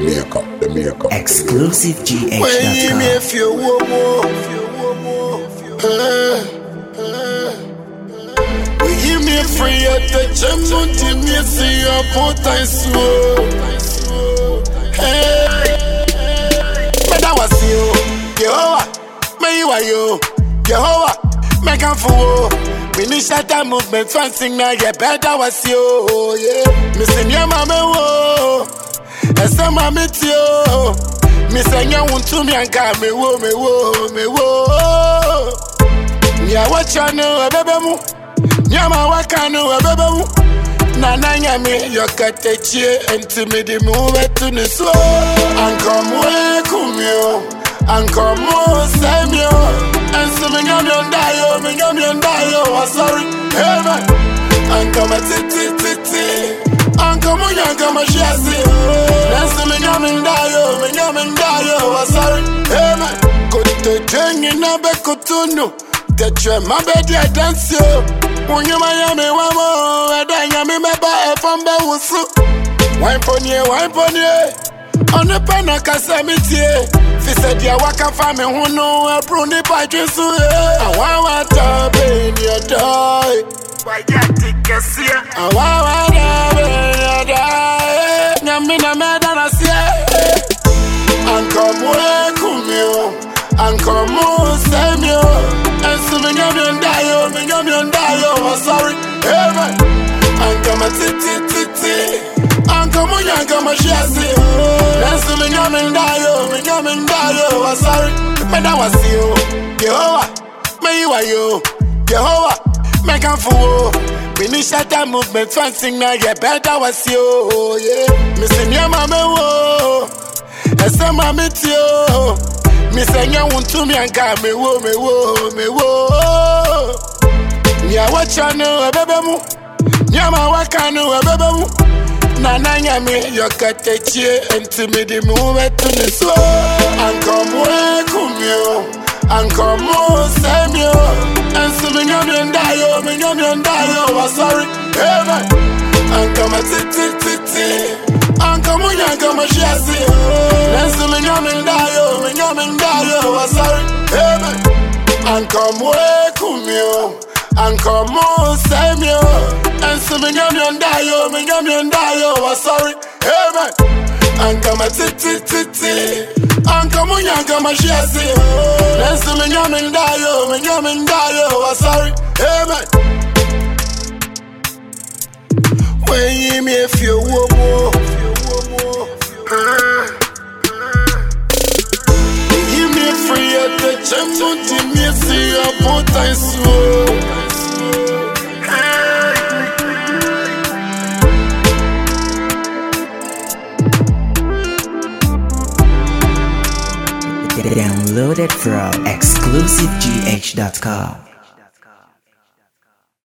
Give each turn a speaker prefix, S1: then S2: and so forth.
S1: ExclusiveGH.com.
S2: When if you give me free at the gym, don't give me see your put I Hey, but that was you, Jehovah, me you are you, Jehovah, make a fool. Finish that movement, fancy now, yeah, better was you, yeah. Missing your mama, whoa, and some mamma, too. Missing your one to me and got me, whoa, me, whoa, me, whoa. Yeah, what you know, a baby. Yama wakano ababu Nana yami yokate chie Enti di move to the slow Ankomo kumyo Ankomo semyo Ensu minyami ondayo Minyami ondayo Sorry, hey man Ankomo titi Ankomo yankama shiasi Ensu minyami ondayo Sorry, hey man Koto jengi nabe kutunu Tetwe mabedi I dance yo Unye mayame wamo Edanya mi meba efambe wusu Wine ponye One pena kasa mitie Fise dia waka fame hunu Ebruni pa jinsu Awawa tabe ni adai Wajati kesia Awawa tabe ni adai Nyamina meda na siye Ankomu kumyo Ankomu semyo Ensu minyami ondayo Sorry, hey man Ankama titi Ankomu yankama shiasi Ensu minyami ondayo Sorry, meda wasi yo Jehovah, me you are you Jehovah, make a fool Finish that movement, fancy now, yeah, better wasi yo, yeah. Missing your mama, whoa And some mamma, too. Me say you want to me and got me whoa. Yeah, what you know, baby? Yama wakano, baby. Nana yami, you got the cheer and to me the move to the slow. Ankomo kumyo, Ankomo semyo. And so minyami ondayo, sorry, hey man. Ankomo titi. Ankomo yankama shiasi. And so minyami ondayo, sorry, hey man. Ankomo kumyo. Ankomo semyo And so minyami ondayo Sorry, hey man Ankomo titi Ankomo yankama shiasi And so minyami ondayo Sorry, hey man When you me if you wo Give me free at the gym Don't give me see your put I
S1: Download it from ExclusiveGH.com.